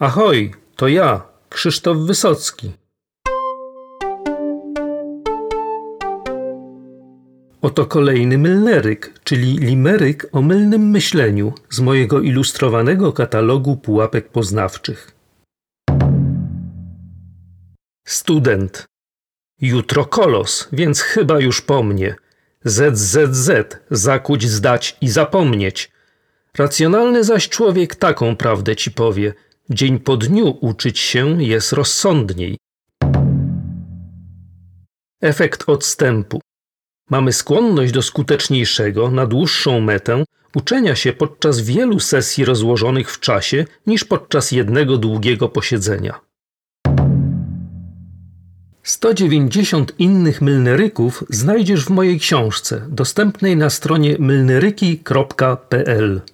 Ahoj, to ja, Krzysztof Wysocki. Oto kolejny mylneryk, czyli limeryk o mylnym myśleniu z mojego ilustrowanego katalogu pułapek poznawczych. Student. Jutro kolos, więc chyba już po mnie. ZZZ, zakuć, zdać i zapomnieć. Racjonalny zaś człowiek taką prawdę ci powie. Dzień po dniu uczyć się jest rozsądniej. Efekt odstępu. Mamy skłonność do skuteczniejszego, na dłuższą metę, uczenia się podczas wielu sesji rozłożonych w czasie niż podczas jednego długiego posiedzenia. 190 innych mylneryków znajdziesz w mojej książce, dostępnej na stronie mylneryki.pl.